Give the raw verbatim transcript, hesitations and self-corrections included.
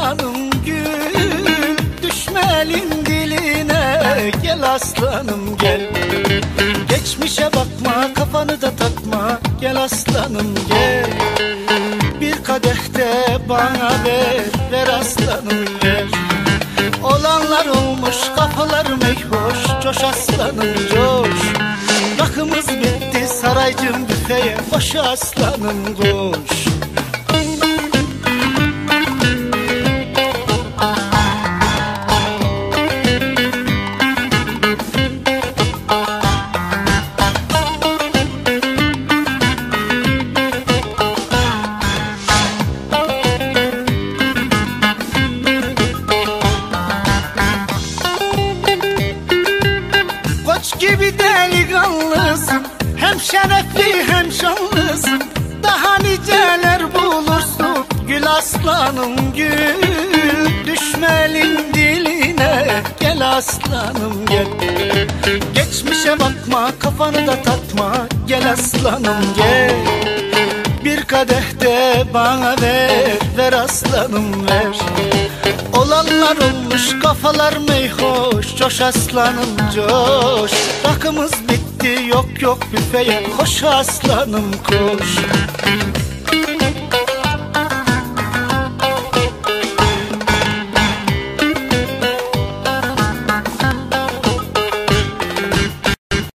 aslanım gül, düşme elin diline. Gel aslanım gel. Geçmişe bakma, kafanı da takma. Gel aslanım gel. Bir kadeh de bana ver, ver aslanım ver. Olanlar olmuş, kafalar meyhoş. Coş aslanım coş. Rakımız bitti saraycım büfeye. Koş aslanım koş. Koç gibi delikanlısın, hem şerefli hem şanlısın. Daha niceler bulursun gül aslanım gül. Düşme elin diline, gel aslanım gel. Geçmişe bakma, kafanı da takma. Gel aslanım gel. Bir kadeh de bana ver, ver aslanım ver. Olanlar olmuş, kafalar meyhoş. Coş aslanım coş. Rakımız bitti, yok yok büfeye. Koş aslanım koş.